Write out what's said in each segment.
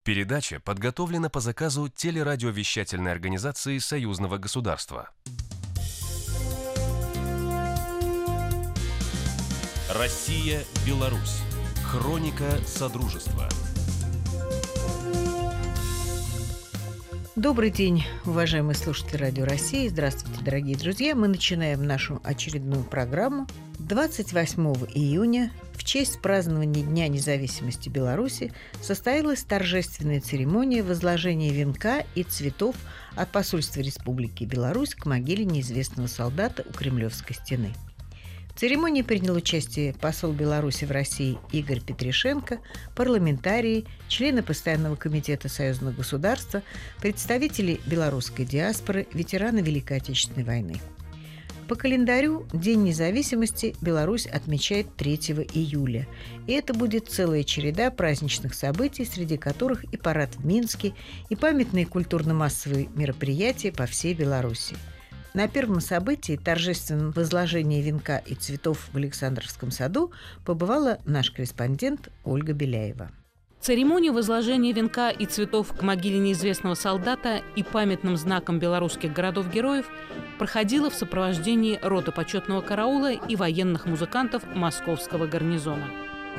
Передача подготовлена по заказу телерадиовещательной организации Союзного государства. Россия-Беларусь. Хроника Содружества. Добрый день, уважаемые слушатели Радио России. Здравствуйте, дорогие друзья. Мы начинаем нашу очередную программу. 28 июня в честь празднования Дня независимости Беларуси состоялась торжественная церемония возложения венка и цветов от посольства Республики Беларусь к могиле неизвестного солдата у Кремлевской стены. В церемонии принял участие посол Беларуси в России Игорь Петришенко, парламентарии, члены Постоянного комитета Союзного государства, представители белорусской диаспоры, ветераны Великой Отечественной войны. По календарю День независимости Беларусь отмечает 3 июля. И это будет целая череда праздничных событий, среди которых и парад в Минске, и памятные культурно-массовые мероприятия по всей Беларуси. На первом событии, торжественном возложении венка и цветов в Александровском саду, побывала наш корреспондент Ольга Беляева. Церемония возложения венка и цветов к могиле неизвестного солдата и памятным знаком белорусских городов-героев проходила в сопровождении роты почетного караула и военных музыкантов московского гарнизона.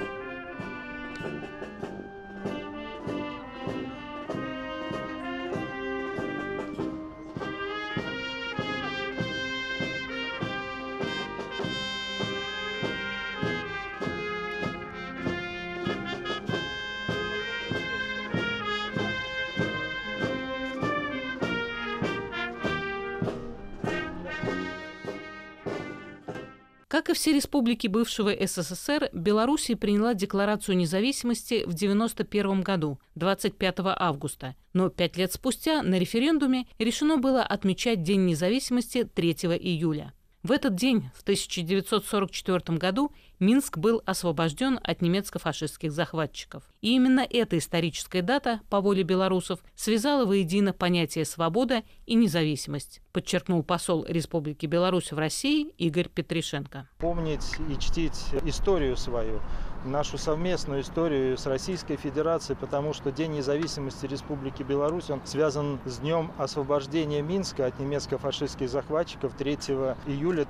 Как и все республики бывшего СССР, Белоруссия приняла Декларацию независимости в 1991 году, 25 августа. Но 5 лет спустя на референдуме решено было отмечать День независимости 3 июля. В этот день, в 1944 году, Минск был освобожден от немецко-фашистских захватчиков. И именно эта историческая дата, по воле белорусов, связала воедино понятия «свобода» и «независимость», подчеркнул посол Республики Беларусь в России Игорь Петришенко. Помнить и чтить историю свою, нашу совместную историю с Российской Федерацией, потому что День независимости Республики Беларусь, он связан с днем освобождения Минска от немецко-фашистских захватчиков 3 июля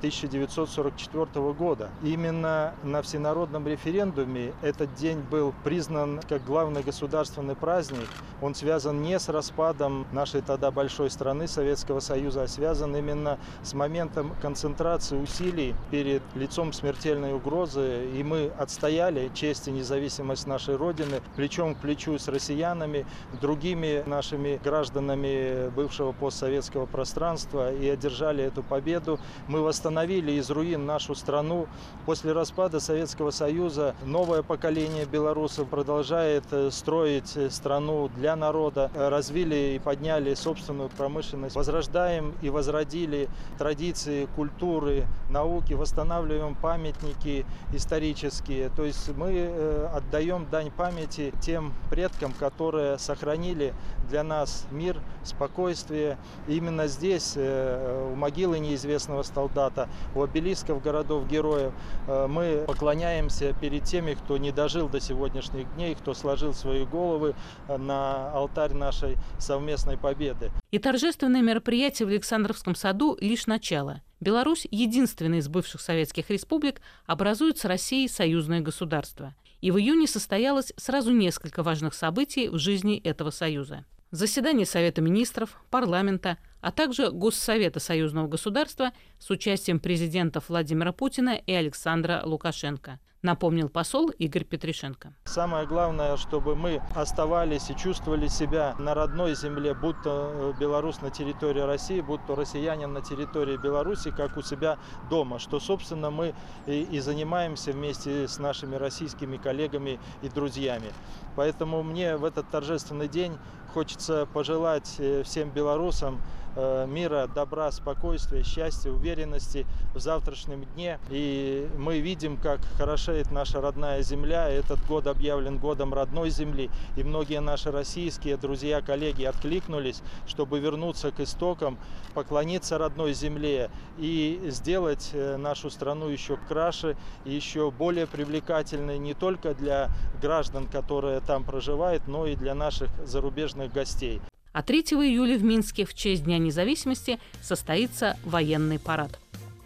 1944 года. Именно на всенародном референдуме этот день был признан как главный государственный праздник. Он связан не с распадом нашей тогда большой страны Советского Союза, а связан именно с моментом концентрации усилий перед лицом смертельной угрозы. И мы отстояли честь и независимость нашей Родины плечом к плечу с россиянами, другими нашими гражданами бывшего постсоветского пространства и одержали эту победу. Мы восстановили из руин нашу страну. После распада Советского Союза новое поколение белорусов продолжает строить страну для народа. Развили и подняли собственную промышленность. Возрождаем и возродили традиции, культуры, науки, восстанавливаем памятники исторические. То есть мы отдаем дань памяти тем предкам, которые сохранили для нас мир, спокойствие. И именно здесь, у могилы неизвестного солдата, у обелисков городов-героев, мы поклоняемся перед теми, кто не дожил до сегодняшних дней, кто сложил свои головы на алтарь нашей совместной победы. И торжественное мероприятие в Александровском саду – лишь начало. Беларусь, единственная из бывших советских республик, образует с Россией союзное государство. И в июне состоялось сразу несколько важных событий в жизни этого союза. Заседание Совета министров, парламента, а также Госсовета союзного государства с участием президентов Владимира Путина и Александра Лукашенко, напомнил посол Игорь Петришенко. Самое главное, чтобы мы оставались и чувствовали себя на родной земле, будь то белорус на территории России, будь то россиянин на территории Беларуси, как у себя дома, что, собственно, мы и занимаемся вместе с нашими российскими коллегами и друзьями. Поэтому мне в этот торжественный день хочется пожелать всем белорусам мира, добра, спокойствия, счастья, уверенности в завтрашнем дне. И мы видим, как хорошеет наша родная земля. Этот год объявлен годом родной земли. И многие наши российские друзья, коллеги откликнулись, чтобы вернуться к истокам, поклониться родной земле и сделать нашу страну еще краше и еще более привлекательной не только для граждан, которые там проживают, но и для наших зарубежных гостей. А 3 июля в Минске в честь Дня независимости состоится военный парад.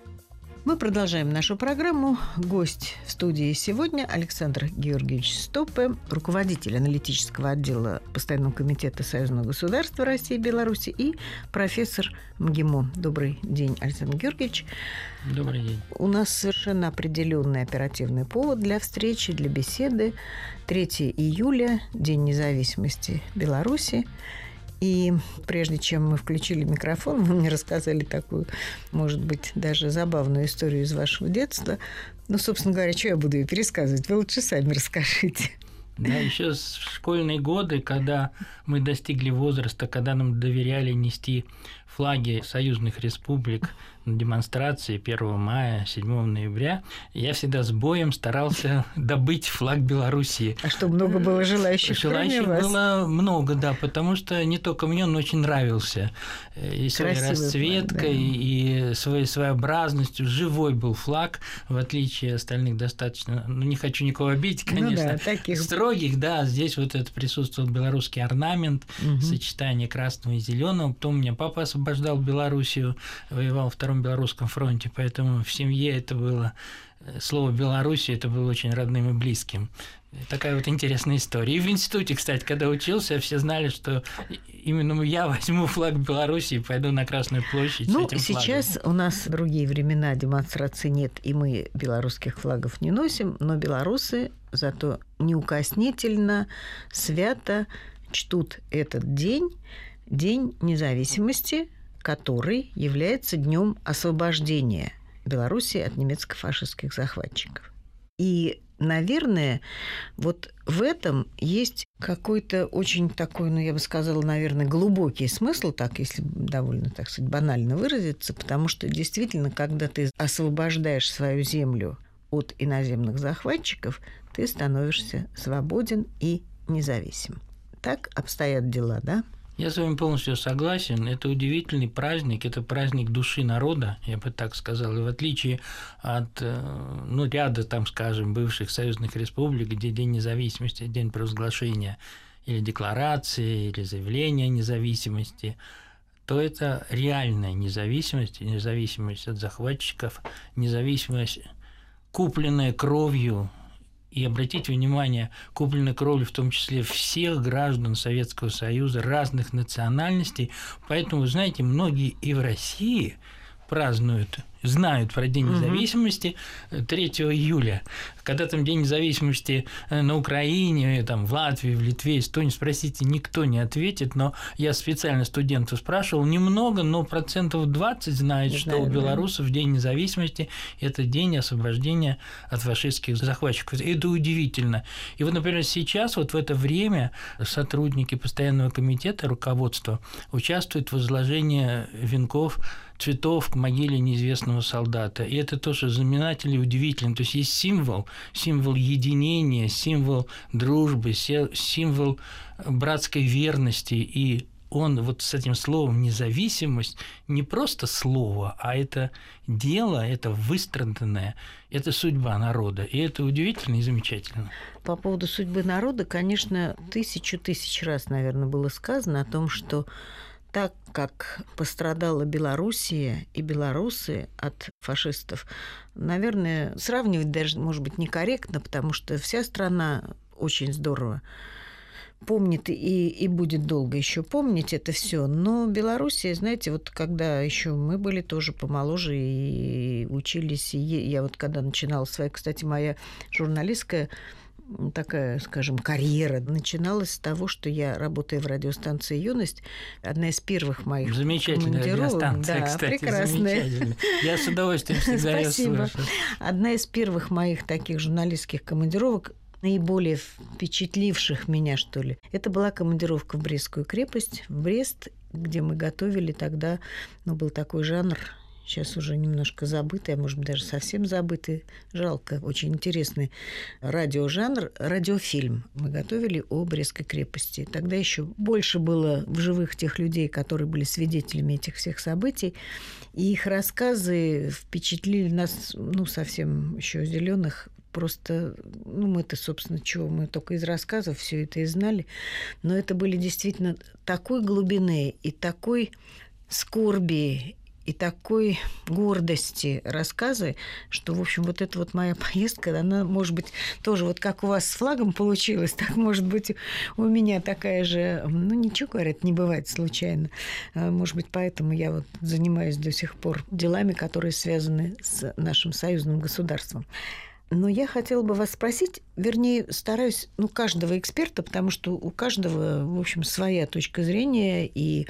Мы продолжаем нашу программу. Гость в студии сегодня Александр Георгиевич Стопе, руководитель аналитического отдела Постоянного комитета Союзного государства России и Беларуси, и профессор МГИМО. Добрый день, Александр Георгиевич. Добрый день. У нас совершенно определенный оперативный повод для встречи, для беседы. 3 июля, День независимости Беларуси. И прежде чем мы включили микрофон, вы мне рассказали такую, может быть, даже забавную историю из вашего детства. Ну, собственно говоря, что я буду ее пересказывать? Вы лучше сами расскажите. Да, еще с школьные годы, когда мы достигли возраста, когда нам доверяли нести флаги союзных республик на демонстрации 1 мая, 7 ноября, я всегда с боем старался добыть флаг Белоруссии. А что, много было желающих, желающих кроме вас? Было много, да, потому что не только мне, он очень нравился. И своей расцветкой, флаг, да. и своей своеобразностью. Живой был флаг, в отличие от остальных достаточно, ну, не хочу никого обидеть, конечно, таких строгих, да, здесь вот это присутствовал белорусский орнамент, сочетание красного и зеленого. Потом у меня папа освобождал Белоруссию, воевал в Втором Белорусском фронте, поэтому в семье это было, слово «Белоруссия» это было очень родным и близким. Такая вот интересная история. И в институте, кстати, когда учился, все знали, что именно я возьму флаг Белоруссии и пойду на Красную площадь с этим флагом. Сейчас у нас другие времена, демонстраций нет, и мы белорусских флагов не носим, но белорусы зато неукоснительно, свято чтут этот день, День независимости, который является днем освобождения Белоруссии от немецко-фашистских захватчиков. И, наверное, вот в этом есть какой-то очень такой, ну, я бы сказала, наверное, глубокий смысл, так, если довольно, так сказать, банально выразиться, потому что действительно, когда ты освобождаешь свою землю от иноземных захватчиков, ты становишься свободен и независим. Так обстоят дела, да? Я с вами полностью согласен. Это удивительный праздник, это праздник души народа, я бы так сказал. И в отличие от ряда, там, скажем, бывших союзных республик, где День независимости, день провозглашения или декларации, или заявления о независимости, то это реальная независимость, независимость от захватчиков, независимость, купленная кровью. И обратите внимание, купленной кровью в том числе всех граждан Советского Союза, разных национальностей. Поэтому, вы знаете, многие и в России празднуют, знают про День независимости 3 июля. Когда там День независимости на Украине, там, в Латвии, в Литве, Эстонии, спросите, никто не ответит, но я специально студентов спрашивал, немного, но 20% знает, что у белорусов День независимости – это день освобождения от фашистских захватчиков. Это удивительно. И вот, например, сейчас, вот в это время сотрудники Постоянного комитета, руководство, участвуют в возложении венков, цветов к могиле неизвестного солдата. И это тоже знаменательно и удивительно. То есть есть символ единения, символ дружбы, символ братской верности. И он вот с этим словом «независимость» не просто слово, а это дело, это выстраданное, это судьба народа. И это удивительно и замечательно. По поводу судьбы народа, конечно, тысяч раз, наверное, было сказано о том, что так как пострадала Белоруссия и белорусы от фашистов, наверное, сравнивать даже, может быть, некорректно, потому что вся страна очень здорово помнит и будет долго еще помнить это все. Но Белоруссия, знаете, вот когда еще мы были тоже помоложе и учились, и я вот когда начинала своя, кстати, моя журналистская такая, скажем, карьера начиналась с того, что я, работая в радиостанции «Юность», одна из первых моих замечательная радиостанция, да, кстати, прекрасная. Замечательная. Я с удовольствием всегда ее слушаю. Одна из первых моих таких журналистских командировок наиболее впечатливших меня, что ли, это была командировка в Брестскую крепость, в Брест, где мы готовили тогда, был такой жанр, сейчас уже немножко забытый, а может быть даже совсем забытый, жалко, очень интересный радиожанр, радиофильм. Мы готовили о Брестской крепости. Тогда еще больше было в живых тех людей, которые были свидетелями этих всех событий, и их рассказы впечатлили нас, совсем еще зеленых. Просто, мы-то, собственно, чего, мы только из рассказов все это и знали, но это были действительно такой глубины и такой скорби, и такой гордости рассказы, что, в общем, вот эта вот моя поездка, она, может быть, тоже вот как у вас с флагом получилось, так, может быть, у меня такая же... ничего, говорят, не бывает случайно. Может быть, поэтому я вот занимаюсь до сих пор делами, которые связаны с нашим союзным государством. Но я хотела бы вас спросить, вернее, стараюсь, каждого эксперта, потому что у каждого, в общем, своя точка зрения и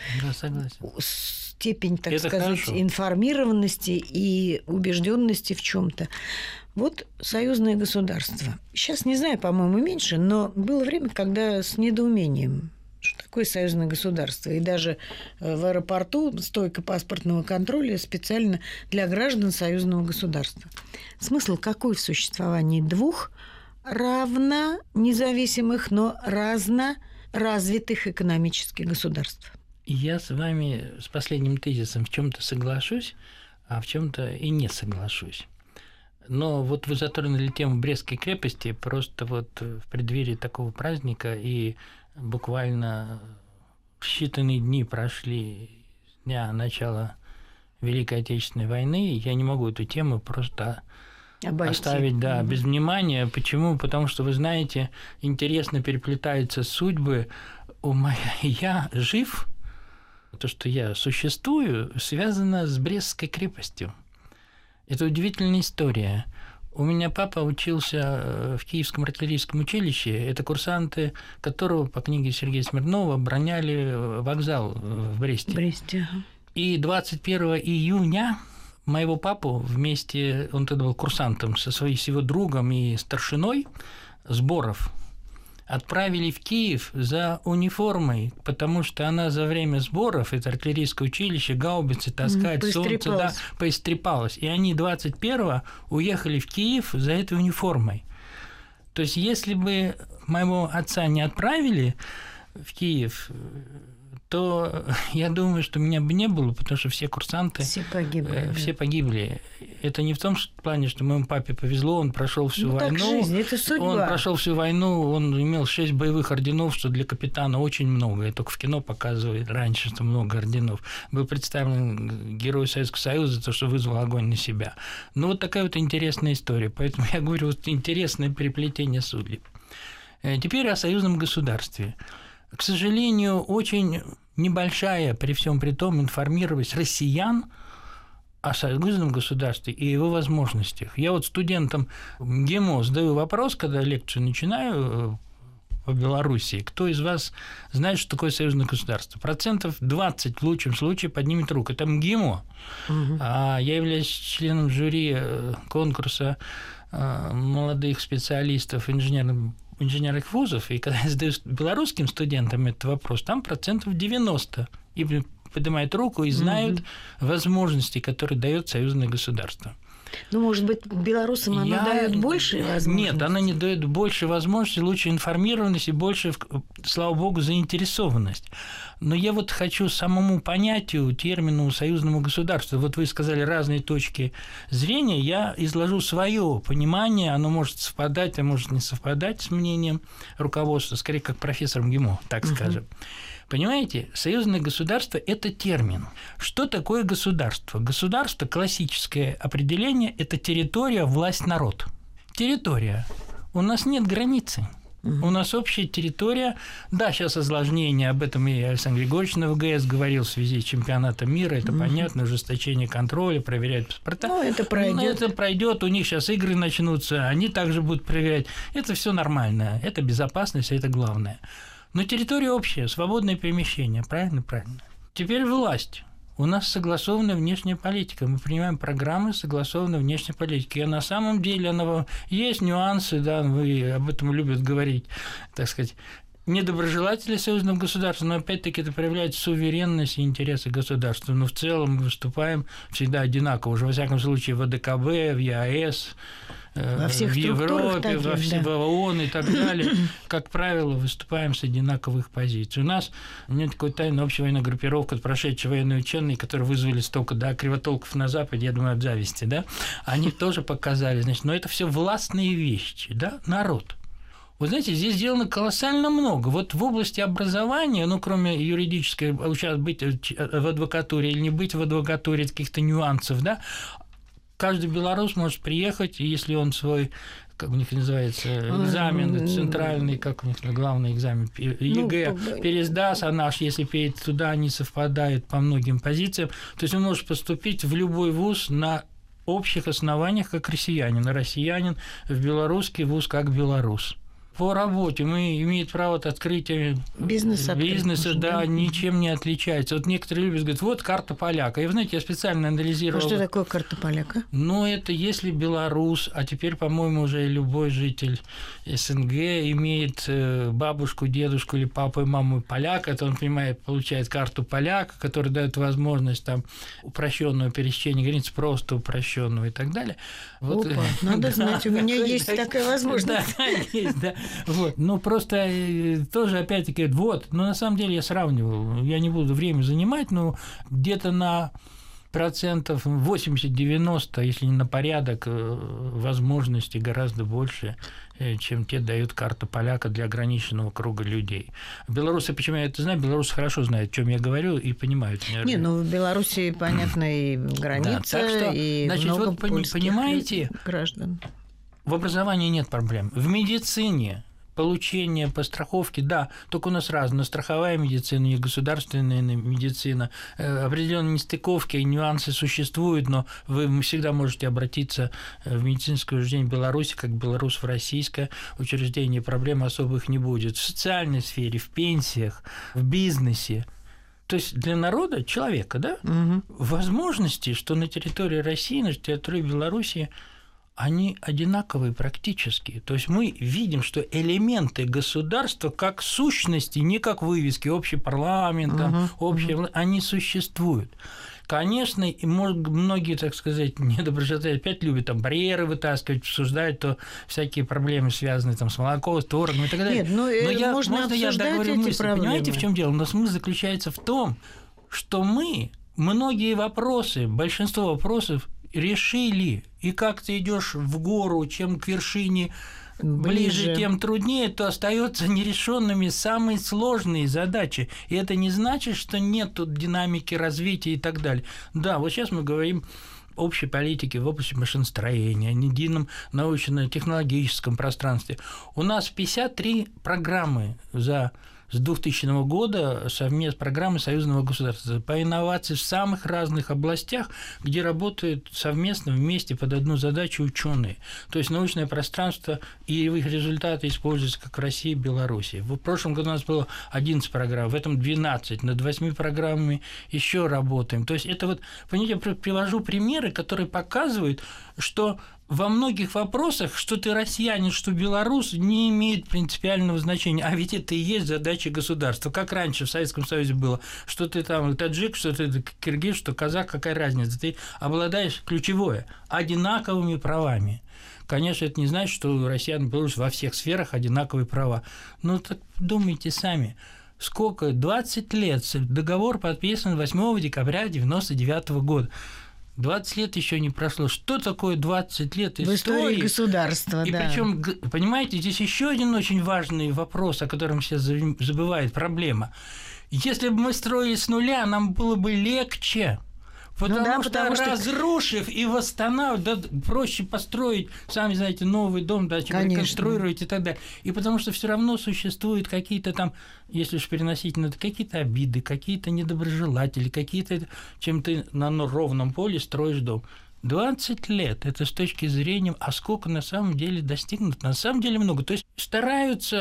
степень, так сказать, информированности и убежденности в чем-то. Вот союзное государство. Сейчас, не знаю, по-моему, меньше, но было время, когда с недоумением, что такое союзное государство. И даже в аэропорту стойка паспортного контроля специально для граждан союзного государства. Смысл какой в существовании двух равно независимых, но разно развитых экономических государств? Я с вами с последним тезисом в чем-то соглашусь, а в чем-то и не соглашусь. Но вот вы затронули тему Брестской крепости, просто вот в преддверии такого праздника, и буквально считанные дни прошли с дня начала Великой Отечественной войны, я не могу эту тему просто оставить без внимания. Почему? Потому что, вы знаете, интересно переплетаются судьбы. Я жив, то, что я существую, связано с Брестской крепостью. Это удивительная история. У меня папа учился в Киевском артиллерийском училище. Это курсанты, которого по книге Сергея Смирнова обороняли вокзал в Бресте. И 21 июня моего папу вместе, он тогда был курсантом, с его другом и старшиной сборов, отправили в Киев за униформой, потому что она за время сборов, это артиллерийское училище, гаубицы таскать, солнце, поистрепалась. И они 21-го уехали в Киев за этой униформой. То есть, если бы моего отца не отправили в Киев, то я думаю, что меня бы не было, потому что все курсанты... Все погибли. Это не в том плане, что моему папе повезло, он прошел всю войну. Так жизнь, это судьба. Он прошел всю войну, он имел 6 боевых орденов, что для капитана очень много. Я только в кино показываю раньше, что много орденов. Был представлен Герой Советского Союза за то, что вызвал огонь на себя. Вот такая вот интересная история. Поэтому я говорю, вот интересное переплетение судеб. Теперь о союзном государстве. К сожалению, очень небольшая, при всем при том, информированность россиян о союзном государстве и его возможностях. Я вот студентам МГИМО задаю вопрос, когда лекцию начинаю по Белоруссии, кто из вас знает, что такое союзное государство? 20% в лучшем случае поднимет руку. Это МГИМО. А я являюсь членом жюри конкурса молодых специалистов инженерных вузов, и когда я задаю белорусским студентам этот вопрос, там 90% и поднимают руку и знают возможности, которые дает союзное государство. Может быть, белорусам оно дает больше возможностей? Нет, оно не дает больше возможностей, лучше информированность и больше, слава богу, заинтересованность. Но я вот хочу самому понятию, термину союзному государству. Вот вы сказали разные точки зрения, я изложу свое понимание, оно может совпадать, а может не совпадать с мнением руководства, скорее как профессор МГИМО, так скажем. Понимаете, союзное государство – это термин. Что такое государство? Государство, классическое определение – это территория, власть, народ. Территория. У нас нет границы. У нас общая территория. Да, сейчас осложнение, об этом и Александр Григорьевич на ВГС говорил в связи с чемпионатом мира. Это понятно, ужесточение контроля, проверяют паспорта. Это пройдет. Это пройдет. У них сейчас игры начнутся, они также будут проверять. Это все нормально. Это безопасность, это главное. Но территория общая, свободное перемещение, правильно? Правильно. Теперь власть. У нас согласованная внешняя политика. Мы принимаем программы согласованной внешней политики. И на самом деле есть нюансы, да, вы об этом любят говорить, так сказать, недоброжелатели союзного государства, но опять-таки это проявляет суверенность и интересы государства. Но в целом мы выступаем всегда одинаково, уже во всяком случае в АДКБ, в ЕАЭС, в Европе, в ООН и так далее. Как правило, выступаем с одинаковых позиций. У нас нет такой тайной общей военной группировки, прошедшие военные ученые, которые вызвали столько кривотолков на Западе, я думаю, от зависти, да, они тоже показали, значит, но это все властные вещи, да, народ. Вы знаете, здесь сделано колоссально много. Вот в области образования, кроме юридической, быть в адвокатуре или не быть в адвокатуре, каких-то нюансов, да, каждый белорус может приехать, и если он свой, как у них называется, экзамен центральный, как у них главный экзамен, ЕГЭ, пересдаст, а наш, если перейдет туда, не совпадает по многим позициям, то есть он может поступить в любой вуз на общих основаниях, как россиянин, а россиянин в белорусский вуз как белорус. По работе мы имеем право от открытия бизнеса, да, ничем не отличается. Вот некоторые любят говорить, вот карта поляка. И, вы знаете, я специально анализировал. А что такое карта поляка? Это если белорус, а теперь, по-моему, уже любой житель СНГ имеет бабушку, дедушку или папу и маму поляка, то он, получает карту поляка, которая дает возможность там упрощенного пересечения границ, просто упрощенного и так далее. Вот. Опа, надо знать, у меня есть такая возможность. Да, есть, да. Вот. просто тоже опять-таки, на самом деле я сравнивал, я не буду время занимать, но где-то на 80-90%, если не на порядок, возможностей гораздо больше, чем те дают карта поляка для ограниченного круга людей. Белорусы, почему я это знаю, белорусы хорошо знают, о чем я говорю, и понимают. В Беларуси, понятно, и граница, так что, и значит, много понимаете, граждан. В образовании нет проблем. В медицине получение по страховке, да, только у нас разная страховая медицина и государственная медицина. Определенные нестыковки и нюансы существуют, но вы всегда можете обратиться в медицинское учреждение Беларуси, как белорус в российское учреждение, проблем особых не будет. В социальной сфере, в пенсиях, в бизнесе. То есть для народа, человека, да, возможности, что на территории России, на территории Беларуси, они одинаковые практически. То есть мы видим, что элементы государства как сущности, не как вывески, общий парламент, они существуют. Конечно, и многие, так сказать, недоброжелатели опять любят там барьеры вытаскивать, обсуждать то всякие проблемы, связанные там с молоком, с творогом и так далее. Нет, можно я договорю мысль? Понимаете, в чем дело? У нас смысл заключается в том, что мы многие вопросы, большинство вопросов решили, и как ты идешь в гору, чем к вершине ближе, тем труднее, то остаются нерешенными самые сложные задачи. И это не значит, что нет тут динамики развития и так далее. Да, вот сейчас мы говорим общей политики в области машиностроения, о едином научно-технологическом пространстве. У нас 53 программы с 2000 года совместно программы союзного государства по инновации в самых разных областях, где работают совместно вместе под одну задачу ученые. То есть научное пространство и их результаты используются как в России и Беларуси. В прошлом году у нас было 11 программ, в этом 12. Над 8 программами еще работаем. То есть это понимаете, я привожу примеры, которые показывают, что во многих вопросах, что ты россиянин, что белорус, не имеет принципиального значения. А ведь это и есть задача государства. Как раньше в Советском Союзе было, что ты там таджик, что ты киргиз, что казах, какая разница. Ты обладаешь ключевое – одинаковыми правами. Конечно, это не значит, что у россиян и белорусов во всех сферах одинаковые права. Так думайте сами. Сколько? 20 лет. Договор подписан 8 декабря 1999 года. 20 лет еще не прошло. Что такое 20 лет истории? В истории государства, и да. Причем, понимаете, здесь еще один очень важный вопрос, о котором все забывают, проблема. Если бы мы строили с нуля, нам было бы легче. Потому что разрушив и восстанавливать, проще построить, сами знаете, новый дом, чем реконструировать и так далее. И потому что все равно существуют какие-то там, если уж переносить на это, какие-то обиды, какие-то недоброжелатели, какие-то, чем ты на ровном поле строишь дом. 20 лет – это с точки зрения, а сколько на самом деле достигнут? На самом деле много. То есть стараются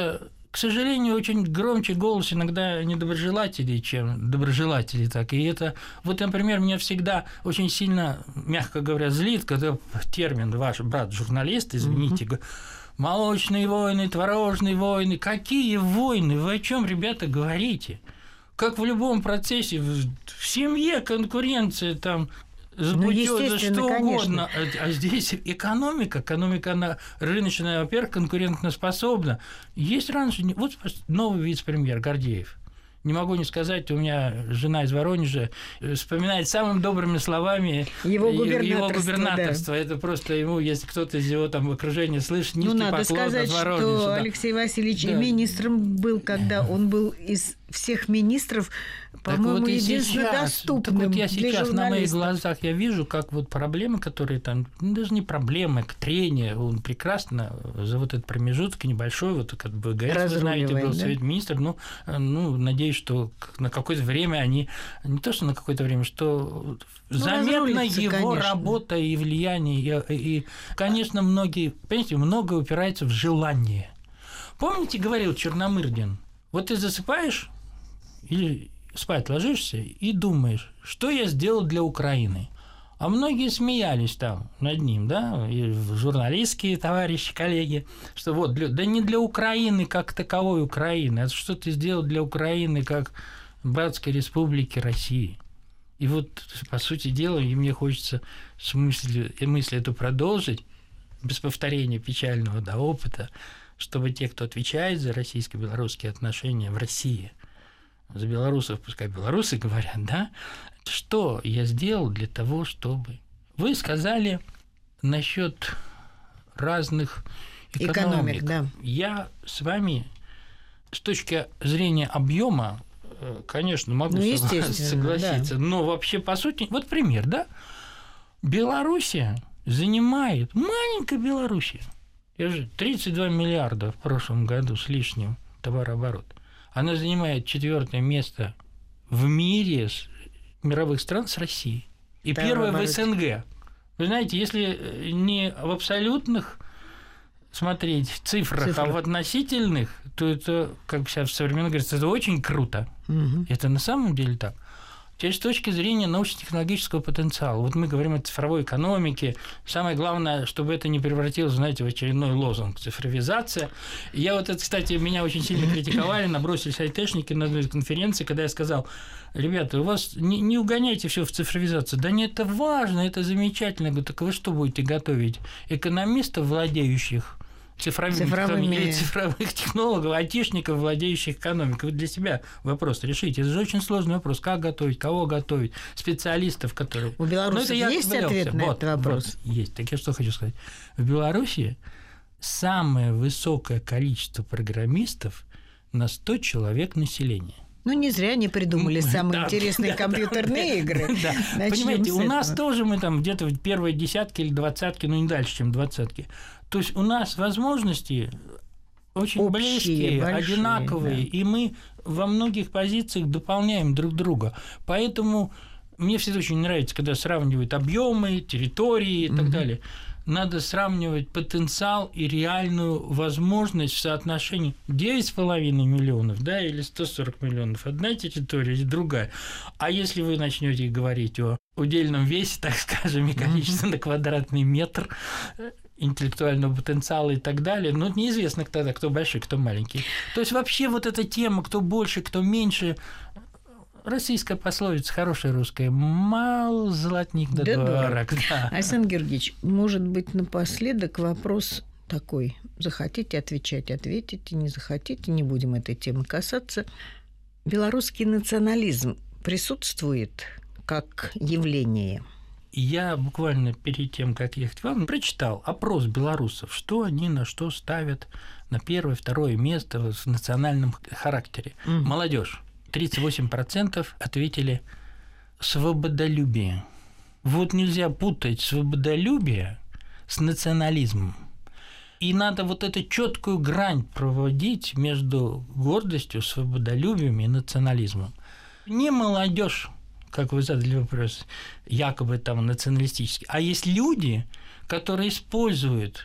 к сожалению, очень громче голос иногда недоброжелателей, чем доброжелателей. Так. И это, вот, например, меня всегда очень сильно, мягко говоря, злит, когда термин «ваш брат-журналист», извините, молочные войны, творожные войны. Какие войны? Вы о чем, ребята, говорите? Как в любом процессе, в семье конкуренция там за что угодно. А здесь экономика, она рыночная, во-первых, конкурентоспособна. Есть раньше, вот новый вице-премьер Гордеев. Не могу не сказать, у меня жена из Воронежа вспоминает самыми добрыми словами его губернаторство. Да. Это просто ему, если кто-то из его там окружения слышит, низкий поклон от Воронежа. Надо сказать, что Алексей Васильевич и министром был, когда он был из всех министров, по-моему, вот единственно доступным. Так вот я сейчас на моих глазах я вижу, как вот проблемы, которые там, даже не проблемы, трение, он прекрасно за вот этот промежуток небольшой, вот как бы ГС, вы знаете, был совет министров, ну, надеюсь, что на какое-то время они, не то, что на какое-то время, что заметна его работа и влияние, и, конечно, понимаете, многое упирается в желание. Помните, говорил Черномырдин, вот ты засыпаешь или спать ложишься и думаешь, что я сделал для Украины. А многие смеялись там над ним, да, и журналистские товарищи, коллеги, что вот, да не для Украины как таковой Украины, а что ты сделал для Украины как братской республики России. И вот, по сути дела, и мне хочется мысль эту продолжить, без повторения печального опыта, чтобы те, кто отвечает за российско-белорусские отношения в России, за белорусов, пускай белорусы говорят, да, что я сделал для того, чтобы... Вы сказали насчет разных экономик. Да. Я с вами с точки зрения объема, конечно, могу согласиться, да. Но вообще, по сути, вот пример, да, Белоруссия занимает, маленькая Белоруссия, 32 миллиарда в прошлом году с лишним товарооборот. Она занимает 4-е место в мире мировых стран с Россией. И первое в СНГ. Вы знаете, если не в абсолютных смотреть цифрах, а в относительных, то это, как сейчас современно говорится, это очень круто. Угу. Это на самом деле так. Теперь с точки зрения научно-технологического потенциала. Вот мы говорим о цифровой экономике. Самое главное, чтобы это не превратилось, знаете, в очередной лозунг – цифровизация. И я вот это, кстати, меня очень сильно критиковали, набросились айтешники на одной конференции, когда я сказал, ребята, у вас не угоняйте все в цифровизацию. Да нет, это важно, это замечательно. Я говорю, так вы что будете готовить? Экономистов, владеющих цифровых технологов, айтишников, владеющих экономикой. Вы для себя вопрос решите. Это же очень сложный вопрос. Как готовить, кого готовить, специалистов, которые... У белорусов есть ответ на этот вопрос? Есть. Так я что хочу сказать. В Беларуси самое высокое количество программистов на 100 человек населения. Ну, не зря они придумали самые интересные компьютерные игры. Понимаете, у нас тоже мы там где-то в первые десятки или двадцатки, ну, не дальше, чем двадцатки. То есть у нас возможности очень близкие, одинаковые, да. И мы во многих позициях дополняем друг друга. Поэтому мне всегда очень нравится, когда сравнивают объемы, территории и так далее. Надо сравнивать потенциал и реальную возможность в соотношении 9,5 миллионов, да, или 140 миллионов. Одна территория и другая. А если вы начнете говорить о удельном весе, так скажем, и количестве на квадратный метр интеллектуального потенциала и так далее, ну, неизвестно тогда, кто большой, кто маленький. То есть вообще вот эта тема, кто больше, кто меньше, российская пословица, хорошая русская, мал золотник да дорог. Да. Александр Георгиевич, может быть, напоследок вопрос такой. Захотите отвечать, ответите, не захотите, не будем этой темы касаться. Белорусский национализм присутствует как явление? Я буквально перед тем, как ехать в Иваново, прочитал опрос белорусов, что они на что ставят на первое, второе место в национальном характере. Молодежь. 38% ответили свободолюбие. Вот нельзя путать свободолюбие с национализмом. И надо вот эту четкую грань проводить между гордостью, свободолюбием и национализмом. Не молодежь, как вы задали вопрос, якобы там националистический, а есть люди, которые используют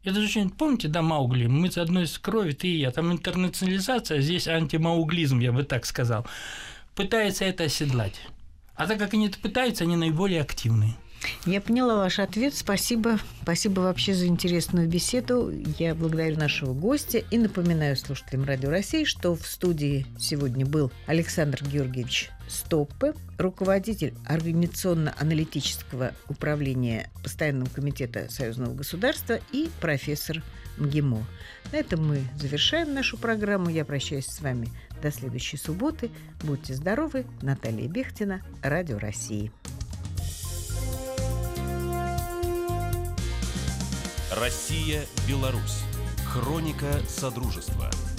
Это же что-нибудь, помните, да, Маугли? Мы с одной из крови, ты и я. Там интернационализация, а здесь антимауглизм, я бы так сказал. Пытается это оседлать. А так как они это пытаются, они наиболее активные. Я поняла ваш ответ. Спасибо. Спасибо вообще за интересную беседу. Я благодарю нашего гостя и напоминаю слушателям Радио России, что в студии сегодня был Александр Георгиевич Стоппе, руководитель Организационно-аналитического управления Постоянного комитета Союзного государства, и профессор МГИМО. На этом мы завершаем нашу программу. Я прощаюсь с вами до следующей субботы. Будьте здоровы. Наталья Бехтина, Радио России. Россия-Беларусь. Хроника Содружества.